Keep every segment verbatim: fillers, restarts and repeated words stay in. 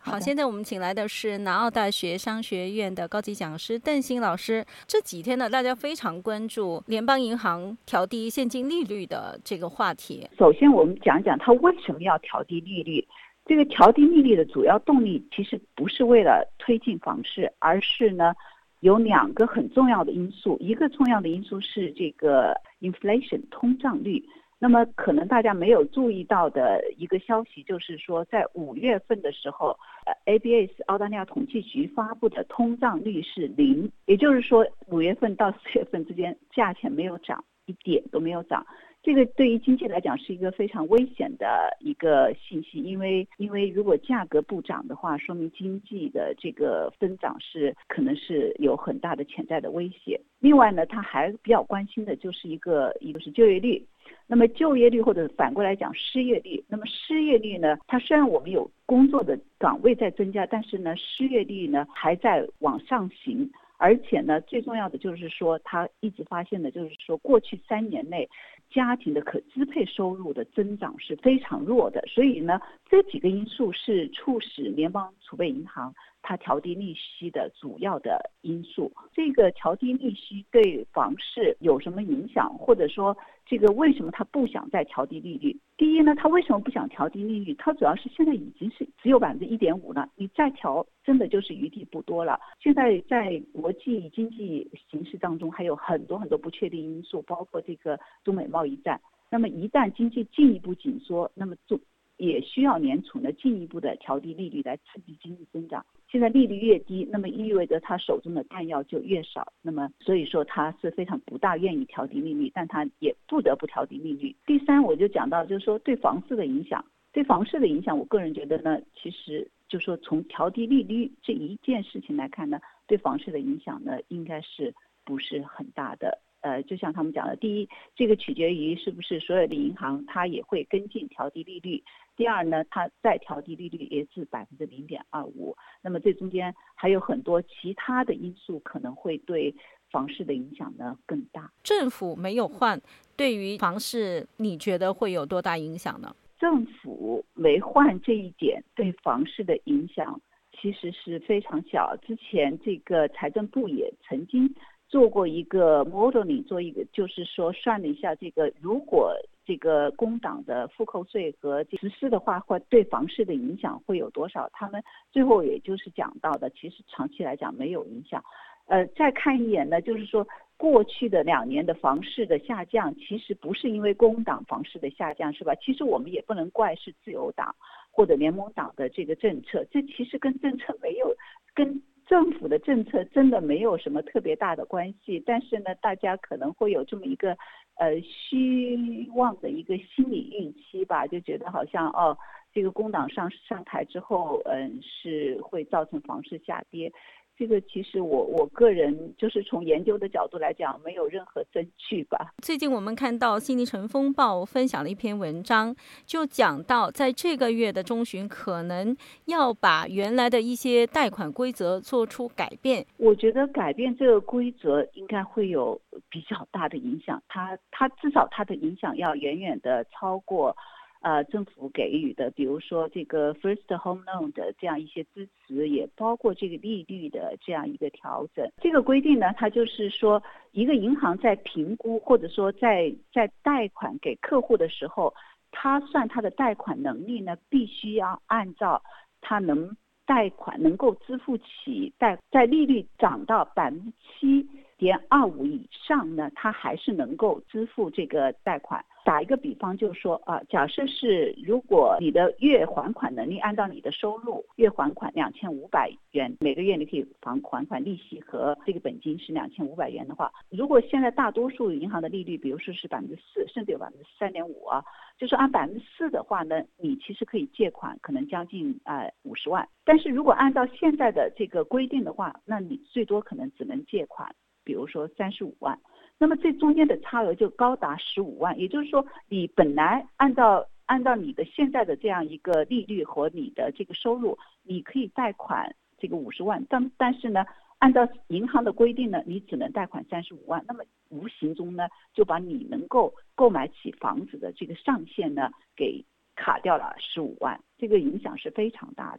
好，现在我们请来的是南澳大学商学院的高级讲师邓鑫老师。这几天呢，大家非常关注联邦银行调低现金利率的这个话题。 首先我们讲讲它为什么要调低利率。这个调低利率的主要动力其实不是为了推进房市，而是呢有两个很重要的因素。一个重要的因素是这个 inflation 通胀率。那么可能大家没有注意到的一个消息就是说，在五月份的时候，呃 A B S 澳大利亚统计局发布的通胀率是零，也就是说五月份到四月份之间价钱没有涨，一点都没有涨。这个对于经济来讲是一个非常危险的一个信息，因为因为如果价格不涨的话，说明经济的这个增长是可能是有很大的潜在的威胁。另外呢，他还比较关心的就是一个一个是就业率。那么就业率或者反过来讲失业率，那么失业率呢，它虽然我们有工作的岗位在增加，但是呢失业率呢还在往上行。而且呢最重要的就是说，他一直发现的就是说，过去三年内家庭的可支配收入的增长是非常弱的。所以呢这几个因素是促使联邦储备银行它调低利息的主要的因素。这个调低利息对房市有什么影响，或者说这个为什么他不想再调低利率？第一呢，他为什么不想调低利率？他主要是现在已经是只有百分之一点五了，你再调真的就是余地不多了。现在在国际经济形势当中还有很多很多不确定因素，包括这个中美贸易战。那么一旦经济进一步紧缩，那么就也需要联储呢进一步的调低利率来刺激经济增长。现在利率越低，那么意味着他手中的弹药就越少，那么所以说他是非常不大愿意调低利率，但他也不得不调低利率。第三，我就讲到就是说对房市的影响，对房市的影响，我个人觉得呢，其实就是说从调低利率这一件事情来看呢，对房市的影响呢应该是不是很大的。呃，就像他们讲的，第一，这个取决于是不是所有的银行它也会跟进调低利率。第二呢，它再调低利率也是百分之零点二五。那么这中间还有很多其他的因素可能会对房市的影响呢更大。 政府没有换，对于房市你觉得会有多大影响呢？ 政府没换这一点对房市的影响其实是非常小。之前这个财政部也曾经做过一个 modeling， 做一个就是说算了一下，这个如果这个工党的复扣税和实施的话，会对房市的影响会有多少？他们最后也就是讲到的，其实长期来讲没有影响。呃，再看一眼呢，就是说过去的两年的房市的下降，其实不是因为工党房市的下降，是吧？其实我们也不能怪是自由党或者联盟党的这个政策，这其实跟政策没有跟政府的政策真的没有什么特别大的关系。但是呢，大家可能会有这么一个呃虚妄的一个心理预期吧，就觉得好像哦，这个工党上上台之后，嗯，是会造成房市下跌。这个其实我我个人就是从研究的角度来讲，没有任何证据吧。 最近我们看到悉尼晨风报分享了一篇文章，就讲到在这个月的中旬可能要把原来的一些贷款规则做出改变。 我觉得改变这个规则应该会有比较大的影响，它它至少它的影响要远远的超过呃，政府给予的，比如说这个 First Home Loan 的这样一些支持，也包括这个利率的这样一个调整。这个规定呢，它就是说，一个银行在评估或者说在在贷款给客户的时候，他算他的贷款能力呢，必须要按照他能贷款能够支付起贷，在利率涨到百分之七点二五以上呢，他还是能够支付这个贷款。打一个比方，就是说啊，假设是如果你的月还款能力按照你的收入，月还款两千五百元，每个月你可以还还款利息和这个本金是两千五百元的话，如果现在大多数银行的利率，比如说是百分之四，甚至有百分之三点五啊，就是按百分之四的话呢，你其实可以借款可能将近呃五十万。但是如果按照现在的这个规定的话，那你最多可能只能借款，比如说三十五万。那么这中间的差额就高达十五万，也就是说你本来按照按照你的现在的这样一个利率和你的这个收入，你可以贷款这个五十万，但但是呢，按照银行的规定呢，你只能贷款三十五万，那么无形中呢，就把你能够购买起房子的这个上限呢给卡掉了十五万，这个影响是非常大的。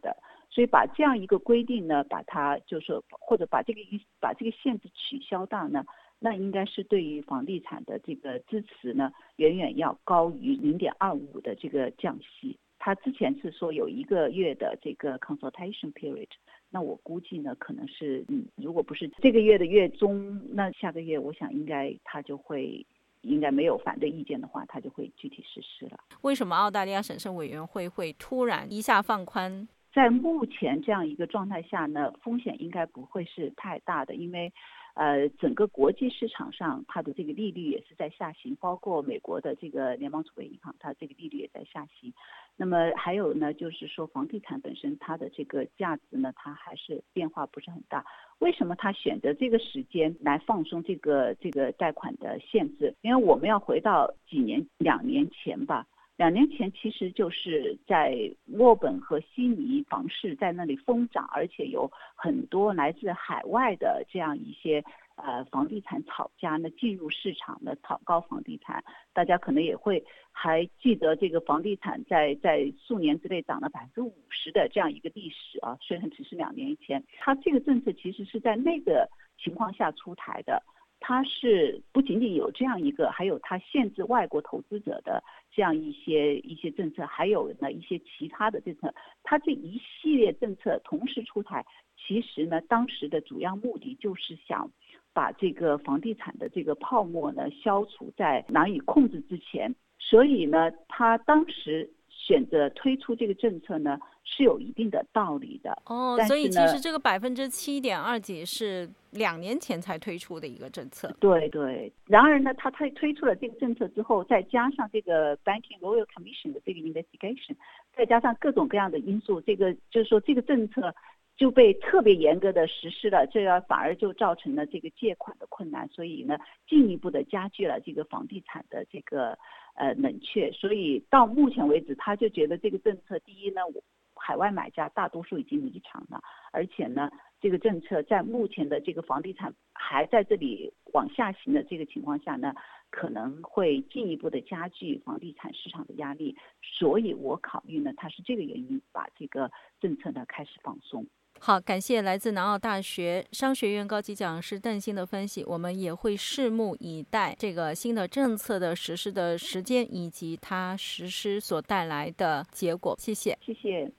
所以把这样一个规定呢，把它就是说或者把这个把这个限制取消到呢，那应该是对于房地产的这个支持呢，远远要高于零点二五的这个降息。他之前是说有一个月的这个 consultation period， 那我估计呢，可能是嗯，如果不是这个月的月中，那下个月我想应该他就会。应该没有反对意见的话，他就会具体实施了。 为什么澳大利亚审慎委员会会突然一下放宽？ 在目前这样一个状态下呢，风险应该不会是太大的，因为呃，整个国际市场上它的这个利率也是在下行，包括美国的这个联邦储备银行，它这个利率也在下行。那么还有呢，就是说房地产本身它的这个价值呢，它还是变化不是很大。为什么他选择这个时间来放松这个这个贷款的限制？因为我们要回到几年两年前吧。两年前其实就是在墨本和悉尼房市在那里疯涨，而且有很多来自海外的这样一些呃房地产炒家呢进入市场的炒高房地产。大家可能也会还记得这个房地产在在数年之内涨了百分之五十的这样一个历史啊，虽然只是两年前，它这个政策其实是在那个情况下出台的。它是不仅仅有这样一个，还有它限制外国投资者的这样一些一些政策，还有呢一些其他的政策。它这一系列政策同时出台，其实呢当时的主要目的就是想把这个房地产的这个泡沫呢消除在难以控制之前。所以呢，他当时选择推出这个政策呢是有一定的道理的。 哦，所以其实这个百分之七点二几是两年前才推出的一个政策。 对对。然而呢，他推推出了这个政策之后，再加上这个 Banking Royal Commission 的这个 investigation， 再加上各种各样的因素，这个就是说这个政策就被特别严格的实施了，这样反而就造成了这个借款的困难，所以呢，进一步的加剧了这个房地产的这个呃冷却。所以到目前为止，他就觉得这个政策，第一呢，海外买家大多数已经离场了，而且呢，这个政策在目前的这个房地产还在这里往下行的这个情况下呢，可能会进一步的加剧房地产市场的压力。所以我考虑呢，它是这个原因把这个政策呢开始放松。 好，感谢来自南澳大学商学院高级讲师邓鑫的分析，我们也会拭目以待这个新的政策的实施的时间以及它实施所带来的结果。谢谢， 谢谢。